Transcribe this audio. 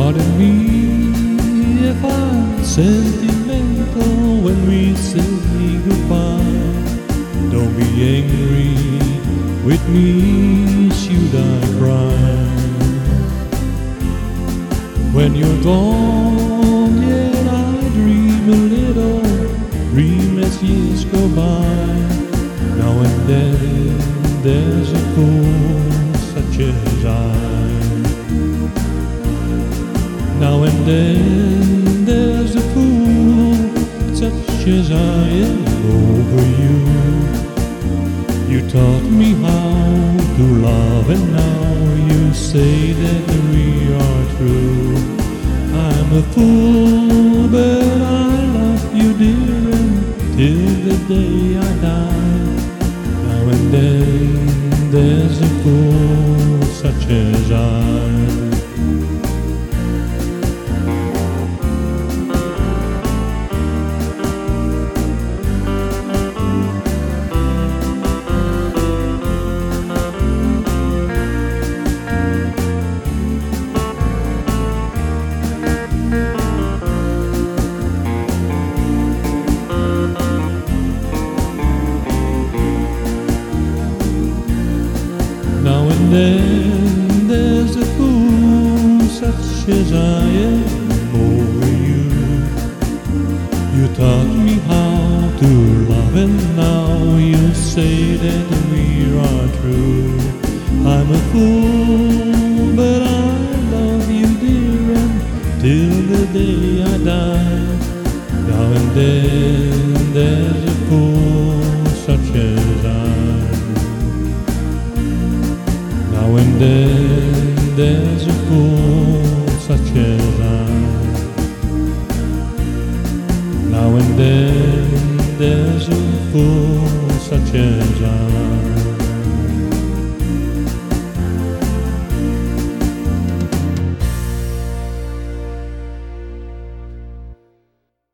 Pardon me if I'm sentimental when we say goodbye. Don't be angry with me, should I cry? When you're gone, yet I dream a little, dream as years go by. Now and then there's a fool such as I. Now and then there's a fool such as I am over you. You taught me how to love, and now you say that we are true. I'm a fool, but I love you, dear, until the day I die. Now and then there's a fool such as I. Now and then there's a fool such as I am over you. You taught me how to love, and now you say that we are true. I'm a fool, but I love you, dear, until the day I die. Now and then there's a fool such as I. Now and then there's a fool such as I. Now and then there's a fool such as I.